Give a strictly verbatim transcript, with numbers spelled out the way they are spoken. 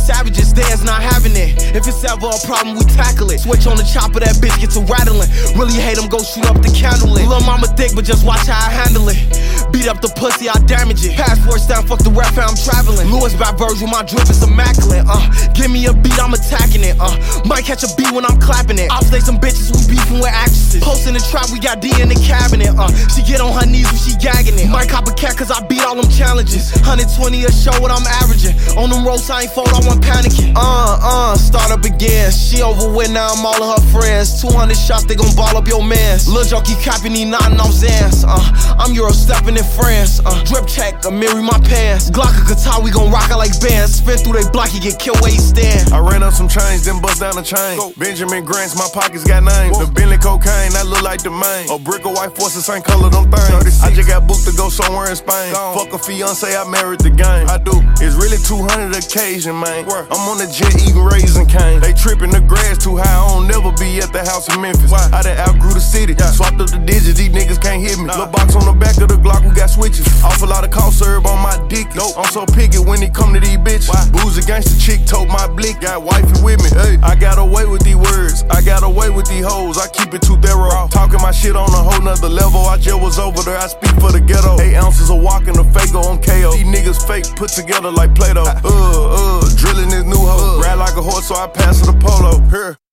savages, theirs not having it. If it's ever a problem, we tackle it. Switch on the chopper, that bitch get to rattling. Really hate him, go shoot up the candle lit. Lil' mama thick, but just watch how I handle it. Beat up the pussy, I damage it. Passport stamp, fuck the ref, I'm traveling. Louis by Virgil, my drip is immaculate. Uh, give me a beat, I'm attacking it. Uh, might catch a beat when I'm clapping it. I'll play some bitches, we beefing with actresses. Posting the trap, we got D in the cabinet. Uh, she get on her knees when she gagging it. Might cop a cat cause I beat all them challenges. one hundred twenty a show, what I'm averaging. On them roads, I ain't fold, I want panicking. Uh, uh, start up again. She over with, now I'm all of her friends. two hundred shots, they gon' ball up your mans. Lil' jockey capping, he nodding off Zans. Uh, I'm Euro stepping in France. Uh, drip check, a mirror my pants. Glock a guitar, we gon' rock it like bands. Spin through they block, he get killed where he stand. I ran up some chains, then bust down the chain. Go. Benjamin Grants, my pockets got names. Whoa. The Bentley cocaine, that look like the main. A brick of white force, the same color, them things. thirty-six. I just got booked to go somewhere in Spain. Gone. Fuck a fiance, I married the game. I do. It's really two hundred occasion, man. Word. I'm on the jet eating raisin cane. They tripping, the grass too high, I don't never be at the house in Memphis. Why? I done outgrew the city. Yeah. Swapped up the digits, these niggas can't hit me. Nah. Little box on the back of the Glock, we got switches. Awful lot of cough syrup on my dick. Nope. I'm so picky when it come to these bitches. Why? Booze against the chick, told my blick. Got wifey with me. Hey. I got away with these words. I got away with these hoes. I keep it too thorough. Raw. Talking my shit on a whole nother level. I just was over there. I speak for the ghetto. Eight ounces of walking the Fago on K O. These niggas fake put together like Play-Doh. Uh, uh, drilling this new hoe. Uh. Ride like a horse, so I pass her the polo. Here.